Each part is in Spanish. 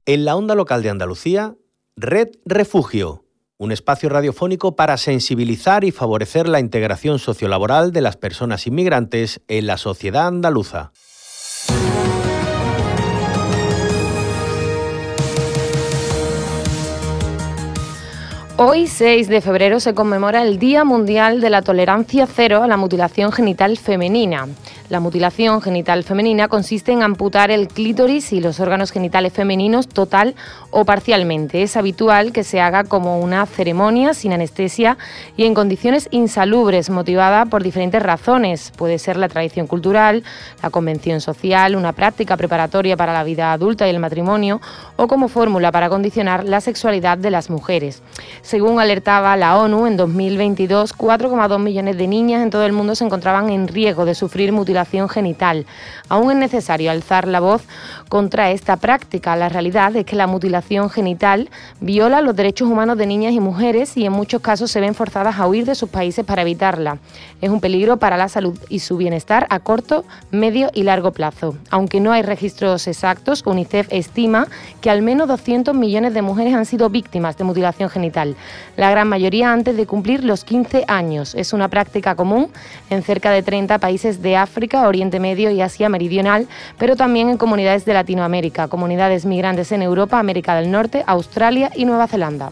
En la onda local de Andalucía, Red Refugio, un espacio radiofónico para sensibilizar y favorecer la integración sociolaboral de las personas inmigrantes en la sociedad andaluza. Hoy, 6 de febrero, se conmemora el Día Mundial de la Tolerancia Cero a la Mutilación Genital Femenina. La mutilación genital femenina consiste en amputar el clítoris y los órganos genitales femeninos total o parcialmente. Es habitual que se haga como una ceremonia sin anestesia y en condiciones insalubres, motivada por diferentes razones. Puede ser la tradición cultural, la convención social, una práctica preparatoria para la vida adulta y el matrimonio, o como fórmula para condicionar la sexualidad de las mujeres. Según alertaba la ONU, en 2022, 4,2 millones de niñas en todo el mundo se encontraban en riesgo de sufrir mutilación genital. Aún es necesario alzar la voz contra esta práctica. La realidad es que la mutilación genital viola los derechos humanos de niñas y mujeres y en muchos casos se ven forzadas a huir de sus países para evitarla. Es un peligro para la salud y su bienestar a corto, medio y largo plazo. Aunque no hay registros exactos, UNICEF estima que al menos 200 millones de mujeres han sido víctimas de mutilación genital, la gran mayoría antes de cumplir los 15 años. Es una práctica común en cerca de 30 países de África, Oriente Medio y Asia Meridional, pero también en comunidades de Latinoamérica, comunidades migrantes en Europa, América del Norte, Australia y Nueva Zelanda.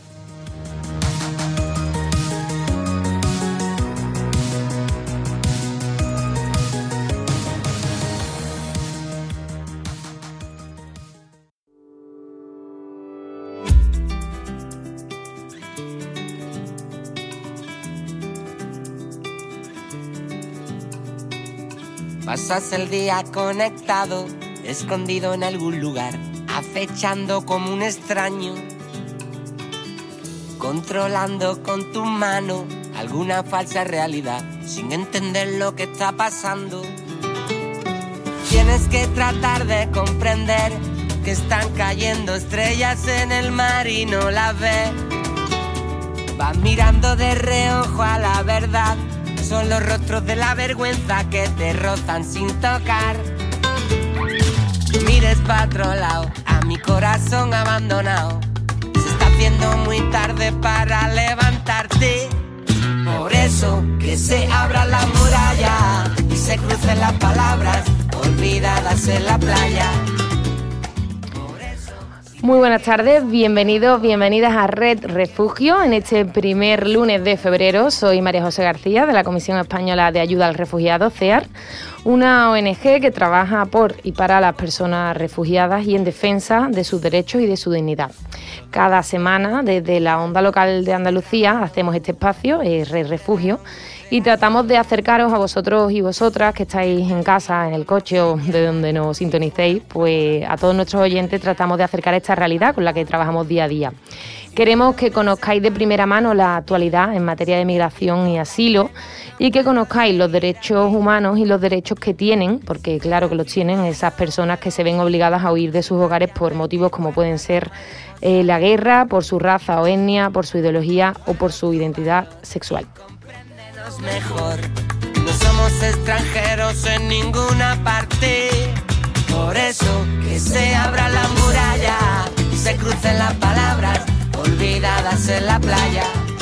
Pasas el día conectado, escondido en algún lugar, acechando como un extraño, controlando con tu mano alguna falsa realidad, sin entender lo que está pasando. Tienes que tratar de comprender que están cayendo estrellas en el mar y no las ves. Vas mirando de reojo a la verdad. Son los rostros de la vergüenza que te rozan sin tocar. Mires pa' otro lado, a mi corazón abandonado. Se está haciendo muy tarde para levantarte. Por eso que se abra la muralla y se crucen las palabras olvidadas en la playa. Muy buenas tardes, bienvenidos, bienvenidas a Red Refugio en este primer lunes de febrero. Soy María José García de la Comisión Española de Ayuda al Refugiado, CEAR, una ONG que trabaja por y para las personas refugiadas y en defensa de sus derechos y de su dignidad. Cada semana, desde la onda local de Andalucía, hacemos este espacio, Red Refugio, y tratamos de acercaros a vosotros y vosotras que estáis en casa, en el coche o de donde nos sintonicéis, pues a todos nuestros oyentes tratamos de acercar esta realidad con la que trabajamos día a día. Queremos que conozcáis de primera mano la actualidad en materia de migración y asilo y que conozcáis los derechos humanos y los derechos que tienen, porque claro que los tienen, esas personas que se ven obligadas a huir de sus hogares por motivos como pueden ser la guerra, por su raza o etnia, por su ideología o por su identidad sexual. Mejor, no somos extranjeros en ninguna parte. Por eso que se abra la muralla y se crucen las palabras olvidadas en la playa.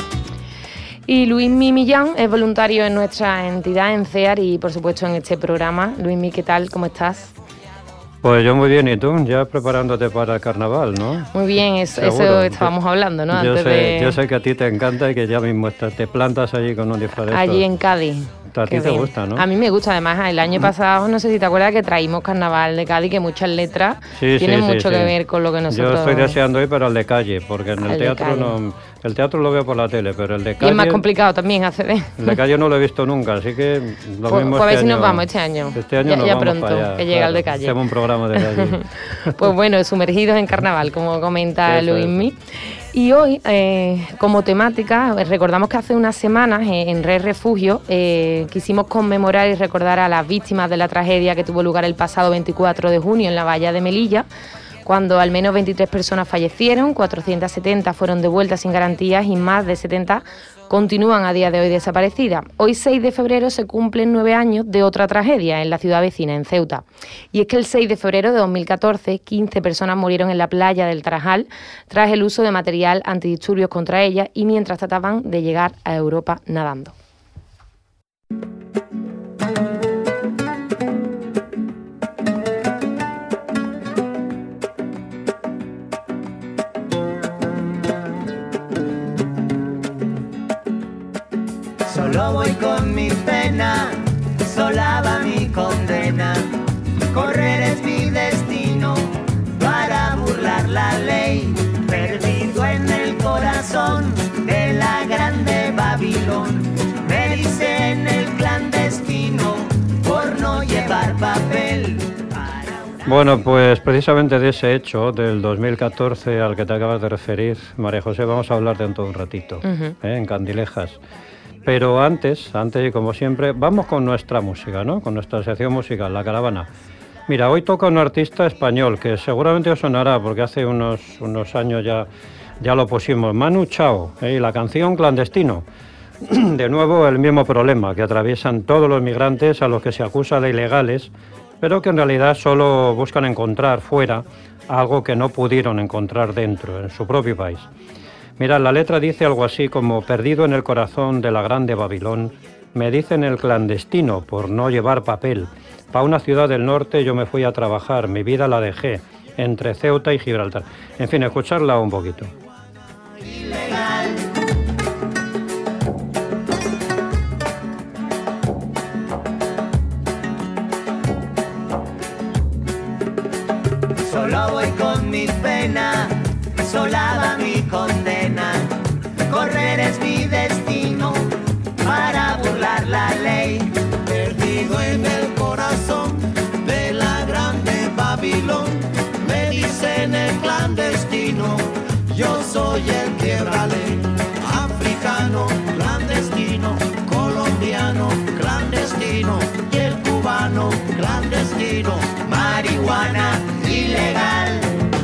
Y Luismi Millán es voluntario en nuestra entidad, en CEAR, y por supuesto en este programa. Luismi, ¿qué tal? ¿Cómo estás? Pues yo muy bien, ¿y tú? Ya preparándote para el carnaval, ¿no? Muy bien, eso estábamos hablando, ¿no? Yo sé que a ti te encanta y que ya mismo te plantas allí con un disfraz de allí en Cádiz. A ti te gusta, ¿no? A mí me gusta, además, el año pasado, no sé si te acuerdas que traímos Carnaval de Cádiz, que muchas letras tienen mucho que ver con lo que nosotros... Yo estoy deseando ir, pero al de calle, porque en el teatro no... El teatro lo veo por la tele, pero el de calle... Y es más complicado también acceder. El de calle no lo he visto nunca, así que lo mismo pues a ver si nos vamos este año. Este año nos ya vamos pronto, para allá, que llega el de calle. Hacemos un programa de calle. Pues bueno, sumergidos en Carnaval, como comenta Luismi. Y hoy, como temática, recordamos que hace unas semanas en Red Refugio quisimos conmemorar y recordar a las víctimas de la tragedia que tuvo lugar el pasado 24 de junio en la valla de Melilla, cuando al menos 23 personas fallecieron, 470 fueron devueltas sin garantías y más de 70 continúan a día de hoy desaparecidas. Hoy, 6 de febrero, se cumplen 9 años de otra tragedia en la ciudad vecina, en Ceuta. Y es que el 6 de febrero de 2014, 15 personas murieron en la playa del Tarajal tras el uso de material antidisturbios contra ellas y mientras trataban de llegar a Europa nadando. Solo voy con mi pena, sola va mi condena. Correr es mi destino para burlar la ley. Perdido en el corazón de la grande Babilón. Me dicen el clandestino por no llevar papel. Bueno, pues precisamente de ese hecho del 2014 al que te acabas de referir, María José, vamos a hablar dentro de un ratito, en Candilejas. Pero antes y como siempre, vamos con nuestra música, ¿no? Con nuestra sección musical, La Caravana. Mira, hoy toca un artista español que seguramente os sonará porque hace unos años ya lo pusimos, Manu Chao, y la canción Clandestino. De nuevo el mismo problema que atraviesan todos los migrantes a los que se acusa de ilegales, pero que en realidad solo buscan encontrar fuera algo que no pudieron encontrar dentro, en su propio país. Mira, la letra dice algo así como: perdido en el corazón de la grande Babilón, me dicen el clandestino por no llevar papel. Pa' una ciudad del norte yo me fui a trabajar, mi vida la dejé entre Ceuta y Gibraltar. En fin, escucharla un poquito. Ilegal. Solo voy con mi pena, sola va mi condena. Correr es mi destino para burlar la ley. Perdido en el corazón de la grande Babilón. Me dicen el clandestino, yo soy el quiebrale. Africano, clandestino, colombiano, clandestino, y el cubano, clandestino, marihuana ilegal.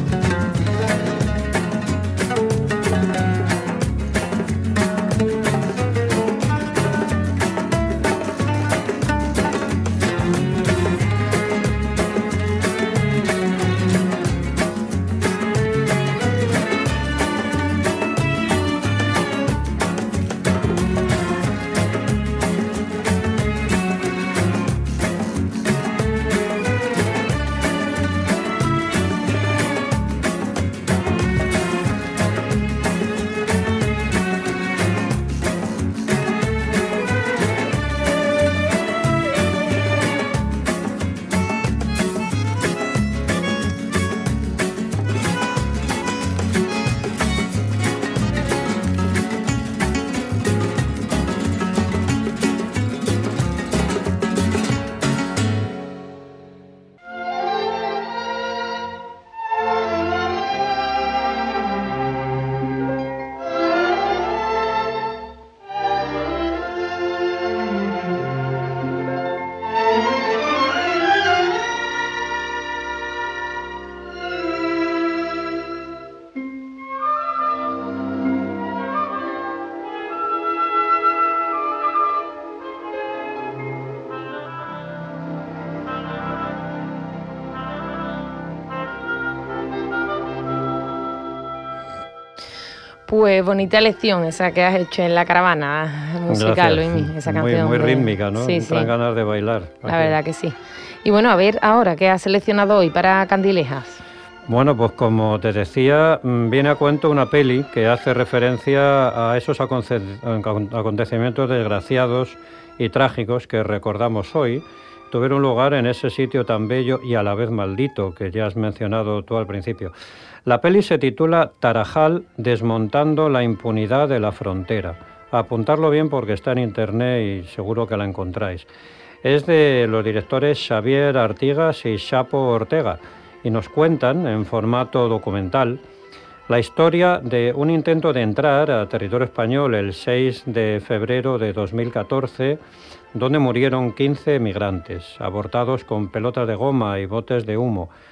Pues bonita lección esa que has hecho en La Caravana musical, Luismi, esa canción. Muy rítmica, ¿no? Sí, Dan ganas de bailar. La verdad que sí. Y bueno, a ver ahora, ¿qué has seleccionado hoy para Candilejas? Bueno, pues como te decía, viene a cuento una peli que hace referencia a esos acontecimientos desgraciados y trágicos que recordamos hoy. Tuvieron lugar en ese sitio tan bello y a la vez maldito que ya has mencionado tú al principio. La peli se titula Tarajal, desmontando la impunidad de la frontera. Apuntarlo bien porque está en internet y seguro que la encontráis. Es de los directores Xavier Artigas y Chapo Ortega y nos cuentan en formato documental la historia de un intento de entrar a territorio español el 6 de febrero de 2014, donde murieron 15 migrantes, abortados con pelotas de goma y botes de humo.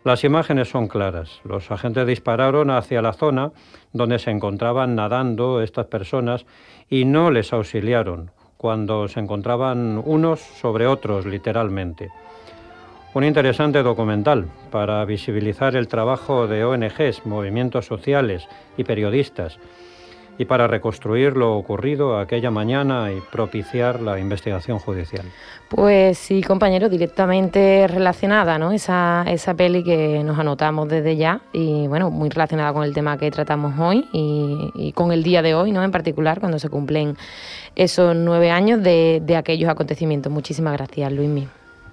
Las imágenes son claras. Los agentes dispararon hacia la zona donde se encontraban nadando estas personas y no les auxiliaron cuando se encontraban unos sobre otros, literalmente. Un interesante documental para visibilizar el trabajo de ONGs, movimientos sociales y periodistas, y para reconstruir lo ocurrido aquella mañana y propiciar la investigación judicial. Pues sí, compañero, directamente relacionada, ¿no? Esa peli que nos anotamos desde ya y, bueno, muy relacionada con el tema que tratamos hoy y con el día de hoy, ¿no? En particular, cuando se cumplen esos 9 años de aquellos acontecimientos. Muchísimas gracias, Luismi.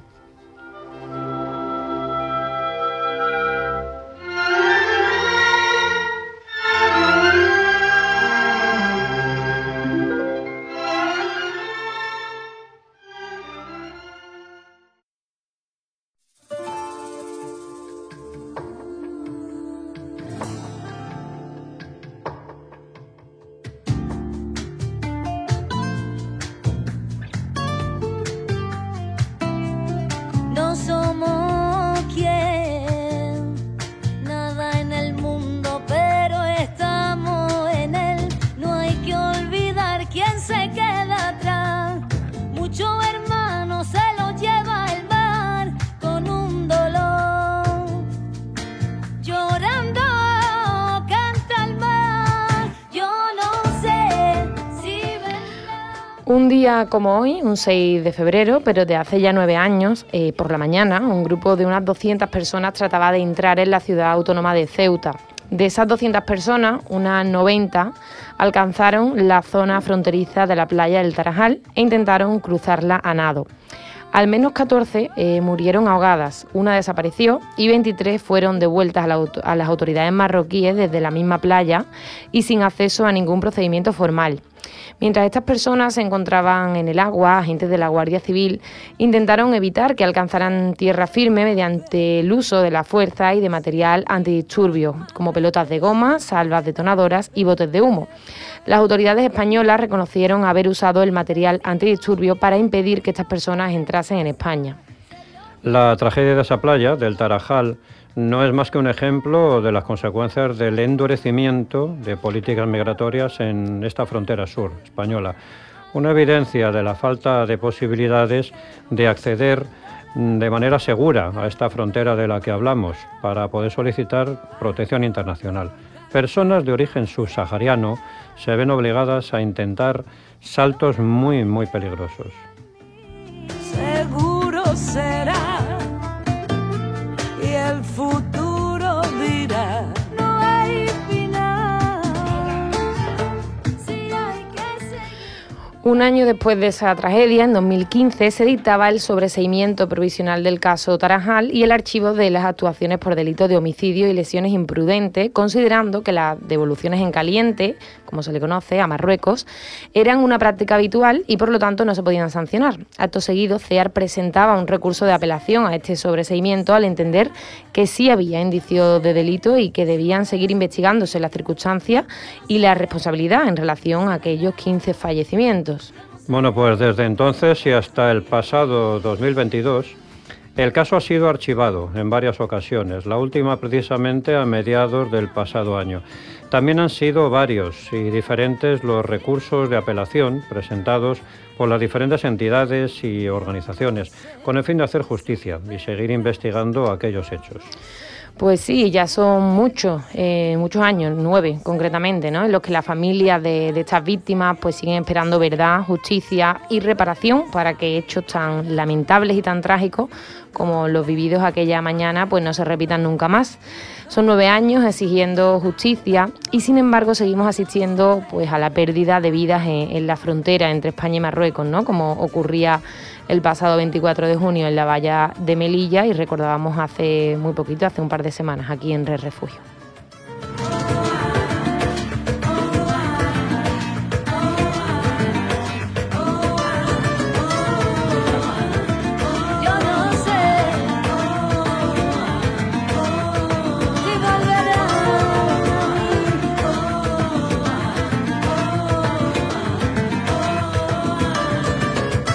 Un día como hoy, un 6 de febrero, pero de hace ya 9 años, por la mañana, un grupo de unas 200 personas trataba de entrar en la ciudad autónoma de Ceuta. De esas 200 personas, unas 90 alcanzaron la zona fronteriza de la playa del Tarajal e intentaron cruzarla a nado. Al menos 14 murieron ahogadas, una desapareció y 23 fueron devueltas a las autoridades marroquíes desde la misma playa y sin acceso a ningún procedimiento formal. Mientras estas personas se encontraban en el agua, agentes de la Guardia Civil intentaron evitar que alcanzaran tierra firme mediante el uso de la fuerza y de material antidisturbios, como pelotas de goma, salvas detonadoras y botes de humo. Las autoridades españolas reconocieron haber usado el material antidisturbio para impedir que estas personas entrasen en España. La tragedia de esa playa, del Tarajal, no es más que un ejemplo de las consecuencias del endurecimiento de políticas migratorias en esta frontera sur española. Una evidencia de la falta de posibilidades de acceder de manera segura a esta frontera de la que hablamos para poder solicitar protección internacional. Personas de origen subsahariano se ven obligadas a intentar saltos muy, muy peligrosos. Seguro será y el futuro dirá, no hay final. Si hay que seguir. Un año después de esa tragedia, en 2015, se dictaba el sobreseimiento provisional del caso Tarajal y el archivo de las actuaciones por delito de homicidio y lesiones imprudentes, considerando que las devoluciones en caliente, como se le conoce, a Marruecos, eran una práctica habitual y por lo tanto no se podían sancionar. Acto seguido, CEAR presentaba un recurso de apelación a este sobreseimiento al entender que sí había indicios de delito y que debían seguir investigándose las circunstancias y la responsabilidad en relación a aquellos 15 fallecimientos. Bueno, pues desde entonces y hasta el pasado 2022, el caso ha sido archivado en varias ocasiones, la última precisamente a mediados del pasado año. También han sido varios y diferentes los recursos de apelación presentados por las diferentes entidades y organizaciones, con el fin de hacer justicia y seguir investigando aquellos hechos. Pues sí, ya son muchos años, 9 concretamente, ¿no?, en los que las familias de estas víctimas pues siguen esperando verdad, justicia y reparación para que hechos tan lamentables y tan trágicos como los vividos aquella mañana pues no se repitan nunca más. Son 9 años exigiendo justicia y sin embargo seguimos asistiendo pues a la pérdida de vidas en la frontera entre España y Marruecos, ¿no?, como ocurría el pasado 24 de junio en la valla de Melilla y recordábamos hace muy poquito, hace un par de semanas, aquí en Red Refugio.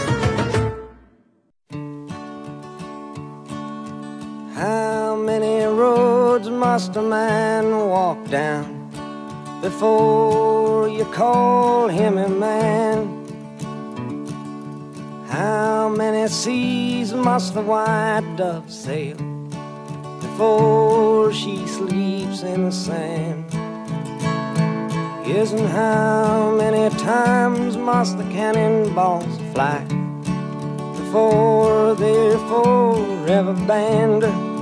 How many man walk down before you call him a man? How many seas must the white dove sail before she sleeps in the sand? Yes, and how many times must the cannonballs fly before they're forever banned?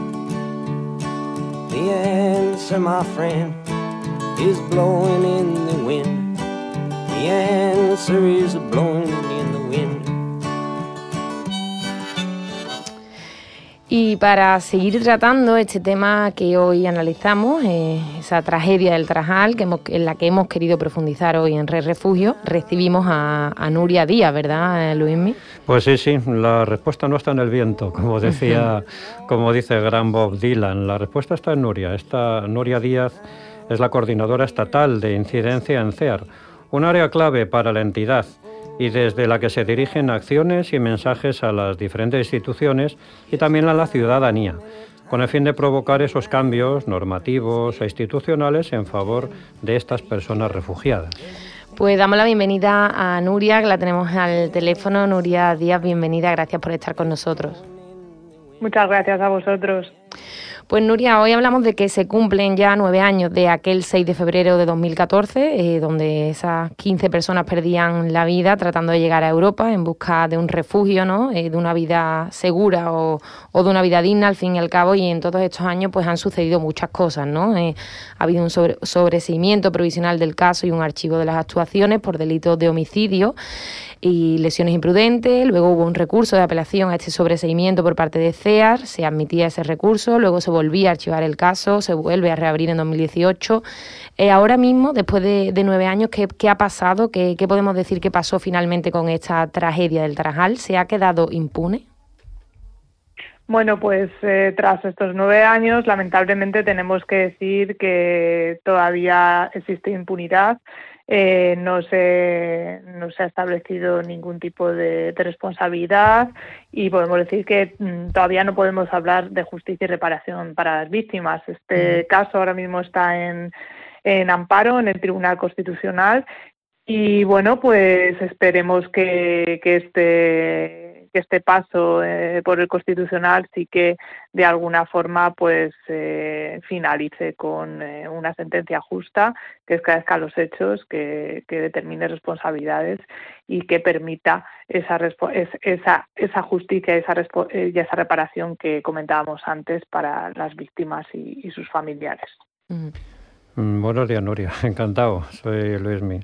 The answer, my friend, is blowing in the wind. The answer is blowing in the wind. Y para seguir tratando este tema que hoy analizamos, esa tragedia del Tarajal, en la que hemos querido profundizar hoy en Red Refugio, recibimos a Nuria Díaz, ¿verdad, Luismi? Pues sí, la respuesta no está en el viento, como dice el gran Bob Dylan. La respuesta está en Nuria. Nuria Díaz es la coordinadora estatal de incidencia en CEAR, un área clave para la entidad, y desde la que se dirigen acciones y mensajes a las diferentes instituciones y también a la ciudadanía, con el fin de provocar esos cambios normativos e institucionales en favor de estas personas refugiadas. Pues damos la bienvenida a Nuria, que la tenemos al teléfono. Nuria Díaz, bienvenida, gracias por estar con nosotros. Muchas gracias a vosotros. Pues Nuria, hoy hablamos de que se cumplen ya 9 años de aquel 6 de febrero de 2014, donde esas 15 personas perdían la vida tratando de llegar a Europa en busca de un refugio, ¿no? De una vida segura o de una vida digna, al fin y al cabo, y en todos estos años pues han sucedido muchas cosas, ¿no? Ha habido un sobreseimiento provisional del caso y un archivo de las actuaciones por delitos de homicidio y lesiones imprudentes. Luego hubo un recurso de apelación a este sobreseimiento por parte de CEAR, se admitía ese recurso, luego se volvía a archivar el caso, se vuelve a reabrir en 2018. Ahora mismo, después de 9 años, ¿qué ha pasado? ¿Qué podemos decir que pasó finalmente con esta tragedia del Tarajal? ¿Se ha quedado impune? Bueno, pues tras estos 9 años, lamentablemente tenemos que decir que todavía existe impunidad. No se ha establecido ningún tipo de responsabilidad y podemos decir que todavía no podemos hablar de justicia y reparación para las víctimas. Este caso ahora mismo está en amparo en el Tribunal Constitucional y bueno, pues esperemos que este paso por el Constitucional sí que de alguna forma pues finalice con una sentencia justa, que esclarezca los hechos, que determine responsabilidades y que permita esa justicia y esa reparación que comentábamos antes para las víctimas y sus familiares. Buenos días, Nuria. Encantado. Soy Luismi.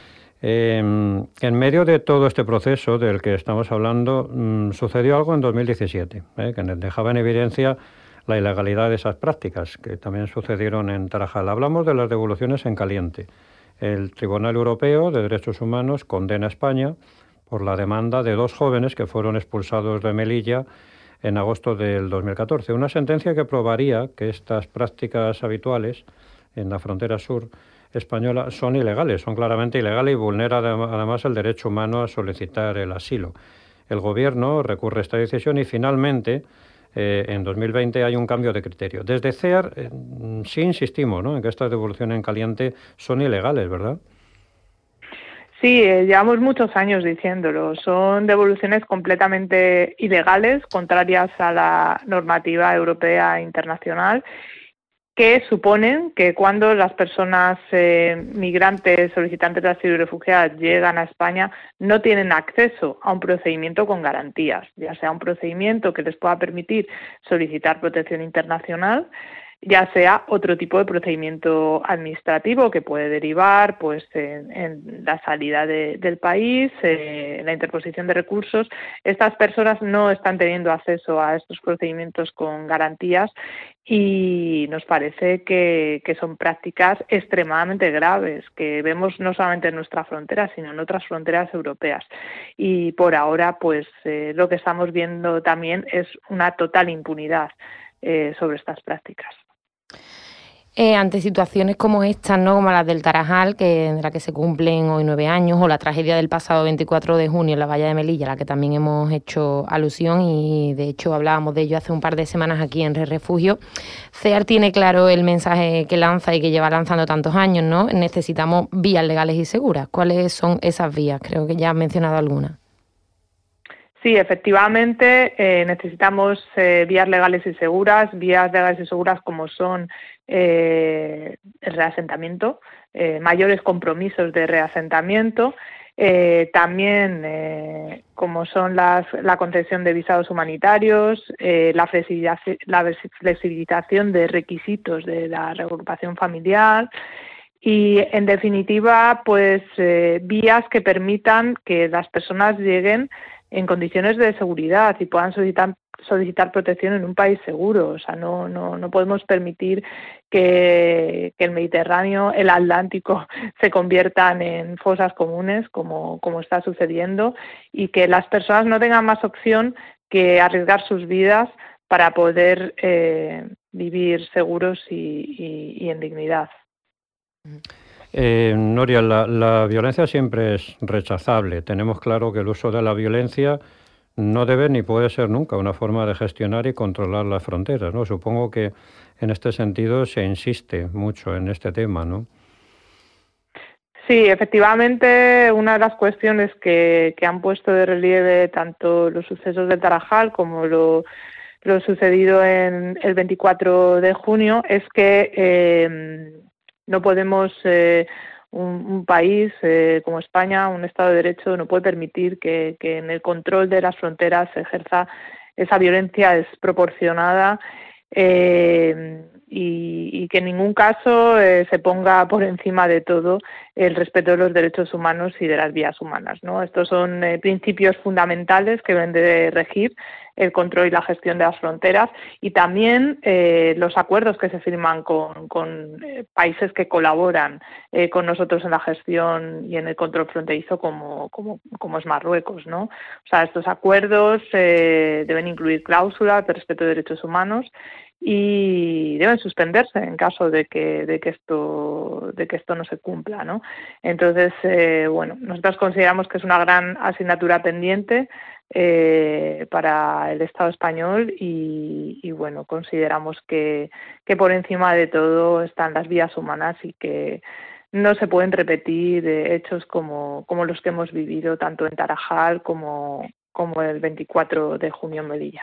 En medio de todo este proceso del que estamos hablando, sucedió algo en 2017, que dejaba en evidencia la ilegalidad de esas prácticas, que también sucedieron en Tarajal. Hablamos de las devoluciones en caliente. El Tribunal Europeo de Derechos Humanos condena a España por la demanda de 2 jóvenes que fueron expulsados de Melilla en agosto del 2014. Una sentencia que probaría que estas prácticas habituales en la frontera sur española son ilegales, son claramente ilegales y vulneran además el derecho humano a solicitar el asilo. El Gobierno recurre a esta decisión y finalmente en 2020 hay un cambio de criterio. Desde CEAR sí insistimos, ¿no?, en que estas devoluciones en caliente son ilegales, ¿verdad? Sí, llevamos muchos años diciéndolo. Son devoluciones completamente ilegales, contrarias a la normativa europea e internacional, que suponen que cuando las personas migrantes, solicitantes de asilo y refugiadas llegan a España no tienen acceso a un procedimiento con garantías, ya sea un procedimiento que les pueda permitir solicitar protección internacional, ya sea otro tipo de procedimiento administrativo que puede derivar pues en la salida del país, la interposición de recursos. Estas personas no están teniendo acceso a estos procedimientos con garantías y nos parece que son prácticas extremadamente graves que vemos no solamente en nuestra frontera, sino en otras fronteras europeas. Y por ahora pues lo que estamos viendo también es una total impunidad sobre estas prácticas. Ante situaciones como estas, ¿no? Como las del Tarajal, de la que se cumplen hoy 9 años, o la tragedia del pasado 24 de junio en la valla de Melilla, a la que también hemos hecho alusión y de hecho hablábamos de ello hace un par de semanas aquí en Red Refugio, CEAR tiene claro el mensaje que lanza y que lleva lanzando tantos años, ¿no? Necesitamos vías legales y seguras. ¿Cuáles son esas vías? Creo que ya has mencionado algunas. Sí, efectivamente, necesitamos vías legales y seguras como son el reasentamiento, mayores compromisos de reasentamiento, también como son la concesión de visados humanitarios, la flexibilización de requisitos de la reagrupación familiar y, en definitiva, pues vías que permitan que las personas lleguen en condiciones de seguridad y puedan solicitar protección en un país seguro. O sea, no podemos permitir que el Mediterráneo, el Atlántico, se conviertan en fosas comunes como está sucediendo, y que las personas no tengan más opción que arriesgar sus vidas para poder vivir seguros y en dignidad. Nuria, la violencia siempre es rechazable. Tenemos claro que el uso de la violencia no debe ni puede ser nunca una forma de gestionar y controlar las fronteras, ¿no? Supongo que en este sentido se insiste mucho en este tema, ¿no? Sí, efectivamente, una de las cuestiones que han puesto de relieve tanto los sucesos de Tarajal como lo sucedido en el 24 de junio es que no podemos, un país como España, un Estado de Derecho, no puede permitir que en el control de las fronteras se ejerza esa violencia desproporcionada y que en ningún caso se ponga por encima de todo el respeto de los derechos humanos y de las vías humanas, ¿no? Estos son principios fundamentales que deben de regir el control y la gestión de las fronteras, y también los acuerdos que se firman con países que colaboran con nosotros en la gestión y en el control fronterizo como es Marruecos, ¿no? O sea, estos acuerdos deben incluir cláusulas de respeto de derechos humanos y deben suspenderse en caso de que esto no se cumpla, ¿no? Entonces, nosotros consideramos que es una gran asignatura pendiente para el Estado español y consideramos que por encima de todo están las vías humanas y que no se pueden repetir hechos como los que hemos vivido tanto en Tarajal como el 24 de junio en Melilla.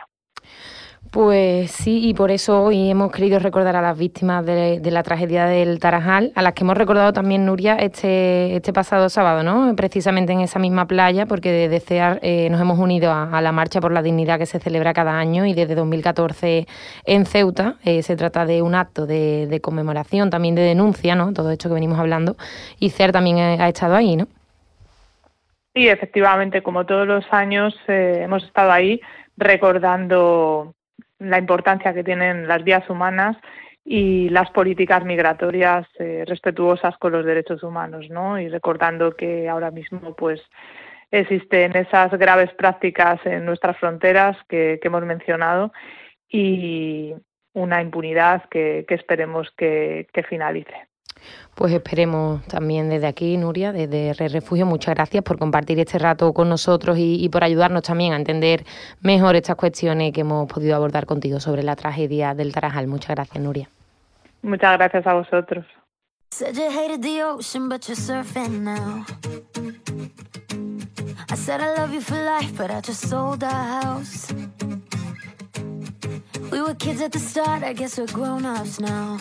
Pues sí, y por eso hoy hemos querido recordar a las víctimas de la tragedia del Tarajal, a las que hemos recordado también, Nuria, este pasado sábado, ¿no? Precisamente en esa misma playa, porque desde CEAR nos hemos unido a la Marcha por la Dignidad que se celebra cada año, y desde 2014 en Ceuta. Se trata de un acto de conmemoración, también de denuncia, ¿no? Todo esto que venimos hablando, y CEAR también ha estado ahí, ¿no? Sí, efectivamente, como todos los años hemos estado ahí recordando la importancia que tienen las vías humanas y las políticas migratorias respetuosas con los derechos humanos, ¿no? Y recordando que ahora mismo pues existen esas graves prácticas en nuestras fronteras que hemos mencionado y una impunidad que esperemos que finalice. Pues esperemos también desde aquí, Nuria, desde Red Refugio. Muchas gracias por compartir este rato con nosotros y por ayudarnos también a entender mejor estas cuestiones que hemos podido abordar contigo sobre la tragedia del Tarajal. Muchas gracias, Nuria. Muchas gracias a vosotros. Said you hated the ocean, but you're surfing now. I said I love you for life, but I just sold our house. We were kids at the start, I guess we're grown-ups now.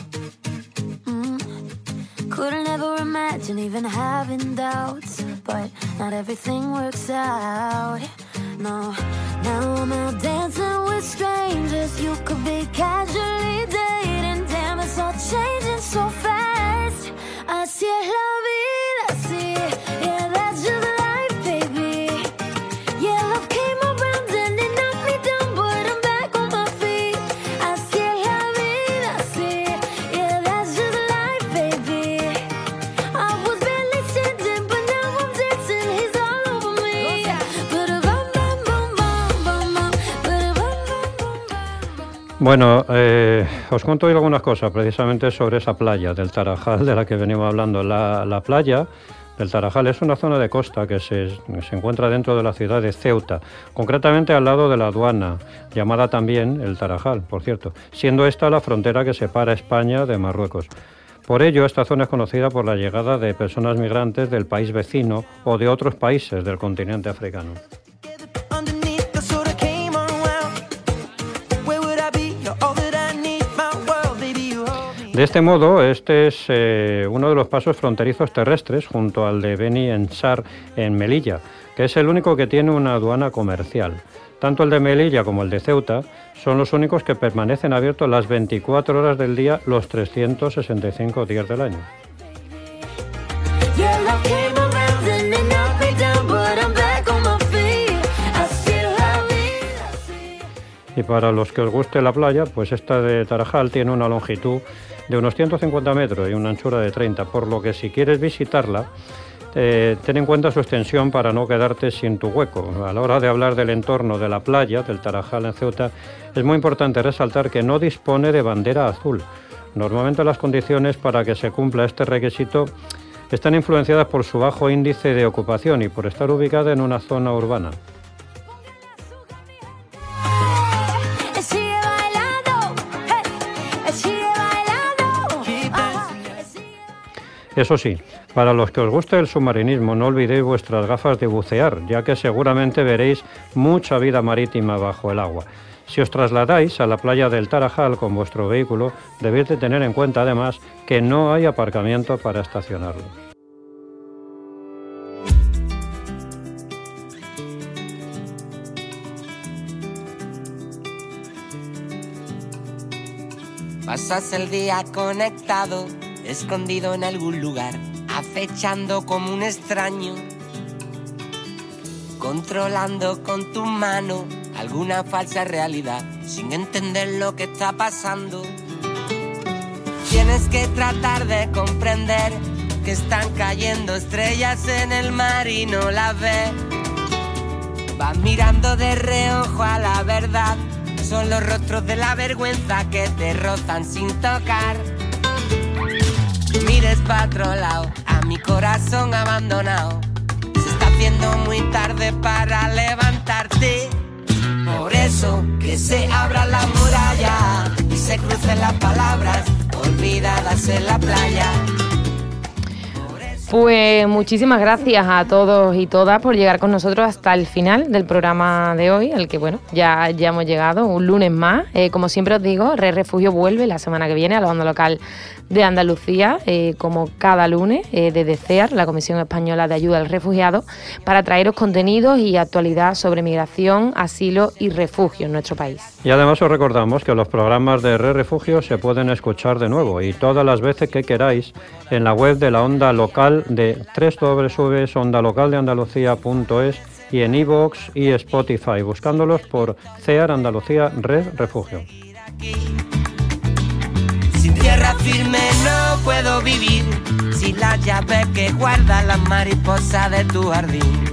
Couldn't ever imagine even having doubts, but not everything works out. No, now I'm out dancing with strangers. You could be casually dating. Damn, it's all changing so fast. Así es la vida, sí. Yeah, that's just life, baby. Yeah, love came around and it knocked me down, but I'm back on my feet. Así es la vida, sí. Yeah, that's just life, baby. I was barely standing, but now I'm dancing. He's all over me. Bueno, os cuento hoy algunas cosas precisamente sobre esa playa del Tarajal de la que venimos hablando. La playa del Tarajal es una zona de costa que se encuentra dentro de la ciudad de Ceuta, concretamente al lado de la aduana, llamada también el Tarajal, por cierto, siendo esta la frontera que separa España de Marruecos. Por ello, esta zona es conocida por la llegada de personas migrantes del país vecino o de otros países del continente africano. De este modo, este es uno de los pasos fronterizos terrestres junto al de Beni Ensar en Melilla, que es el único que tiene una aduana comercial. Tanto el de Melilla como el de Ceuta son los únicos que permanecen abiertos las 24 horas del día, los 365 días del año. Y para los que os guste la playa, pues esta de Tarajal tiene una longitud de unos 150 metros y una anchura de 30, por lo que si quieres visitarla, ten en cuenta su extensión para no quedarte sin tu hueco. A la hora de hablar del entorno de la playa del Tarajal en Ceuta, es muy importante resaltar que no dispone de bandera azul. Normalmente las condiciones para que se cumpla este requisito están influenciadas por su bajo índice de ocupación y por estar ubicada en una zona urbana. Eso sí, para los que os guste el submarinismo, no olvidéis vuestras gafas de bucear, ya que seguramente veréis mucha vida marítima bajo el agua. Si os trasladáis a la playa del Tarajal con vuestro vehículo, debéis de tener en cuenta además que no hay aparcamiento para estacionarlo. Pasas el día conectado, escondido en algún lugar, acechando como un extraño, controlando con tu mano alguna falsa realidad, sin entender lo que está pasando. Tienes que tratar de comprender que están cayendo estrellas en el mar y no las ves. Vas mirando de reojo a la verdad, son los rostros de la vergüenza que te rozan sin tocar. Mires para otro lado, a mi corazón abandonado. Se está haciendo muy tarde para levantarte. Por eso que se abra la muralla y se crucen las palabras olvidadas en la playa. Pues muchísimas gracias a todos y todas por llegar con nosotros hasta el final del programa de hoy, al que bueno, ya hemos llegado, un lunes más. Como siempre os digo, Red Refugio vuelve la semana que viene a la onda local de Andalucía, como cada lunes, desde CEAR, la Comisión Española de Ayuda al Refugiado, para traeros contenidos y actualidad sobre migración, asilo y refugio en nuestro país. Y además os recordamos que los programas de Red Refugio se pueden escuchar de nuevo y todas las veces que queráis en la web de la onda local de www.ondalocaldeandalucía.es y en iVoox y Spotify, buscándolos por CEAR Andalucía Red Refugio. Sin tierra firme no puedo vivir, sin la llave que guarda las mariposas de tu jardín.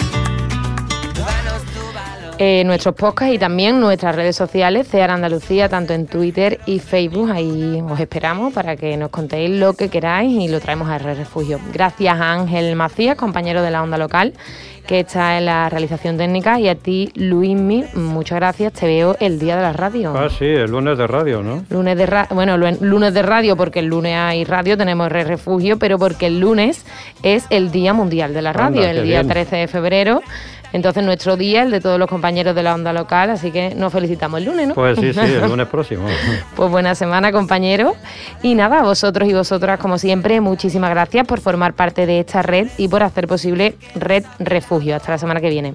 Nuestros podcasts y también nuestras redes sociales, CEAR Andalucía, tanto en Twitter y Facebook. Ahí os esperamos para que nos contéis lo que queráis y lo traemos a Red Refugio. Gracias a Ángel Macías, compañero de la onda local, que está en la realización técnica, y a ti, Luismi, muchas gracias. Te veo el día de la radio. Ah, sí, el lunes de radio, ¿no? Lunes de radio, porque el lunes hay radio, tenemos Red Refugio, pero porque el lunes es el Día Mundial de la Radio, el día 13 de febrero. Entonces nuestro día, el de todos los compañeros de la onda local, así que nos felicitamos el lunes, ¿no? Pues sí, el lunes próximo. Pues buena semana, compañeros. Y nada, vosotros y vosotras, como siempre, muchísimas gracias por formar parte de esta red y por hacer posible Red Refugio. Hasta la semana que viene.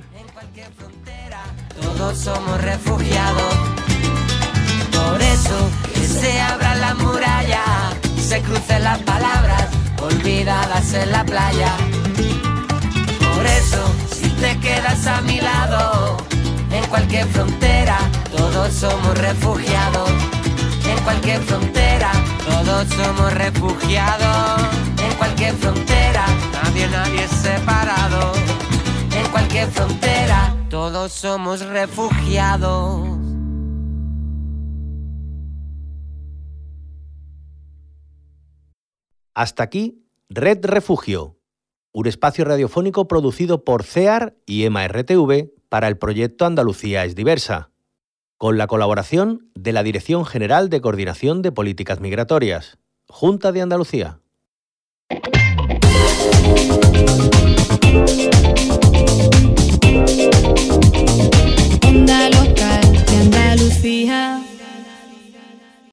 Todos somos refugiados, por eso que se abra la muralla y se crucen las palabras olvidadas en la playa. Por eso, si te quedas a mi lado, en cualquier frontera, todos somos refugiados. En cualquier frontera, todos somos refugiados. En cualquier frontera, nadie es separado. En cualquier frontera, todos somos refugiados. Hasta aquí, Red Refugio, un espacio radiofónico producido por CEAR y EMA-RTV para el proyecto Andalucía es diversa, con la colaboración de la Dirección General de Coordinación de Políticas Migratorias, Junta de Andalucía. Onda local de Andalucía.